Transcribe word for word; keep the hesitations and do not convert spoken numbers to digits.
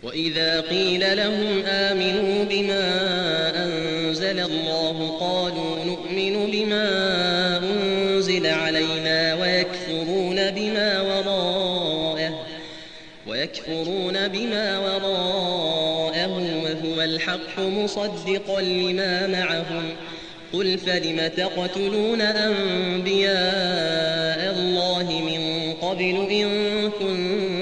وإذا قيل لهم آمنوا بما أنزل الله قالوا نؤمن بما أنزل علينا ويكفرون بما وراءه ويكفرون بما وراءه وهو الحق مصدقا لما معهم قل فلم تقتلون أنبياء الله من قبل إن كنتم